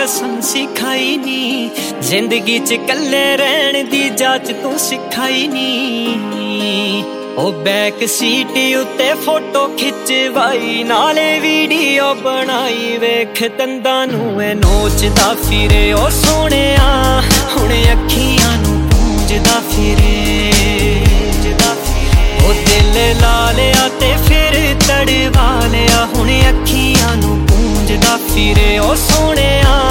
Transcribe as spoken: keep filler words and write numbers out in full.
कसम सिखाई नी, जिंदगी च कल्ले रहन दी जाच तू सिखाई नी। ओ बैक सीट उत्ते फोटो खिचवाई, नाले वीडियो बनाई, वेख दंदां नूं ए नोचदा फिरे। ओ सोहणिया हुण अखियां नूं पूंजदा फिरे। ओ दिल ला लिया ते फिर तड़वा लिया, हुण अखियां नूं पूंजदा फिरे। ओ सोहणे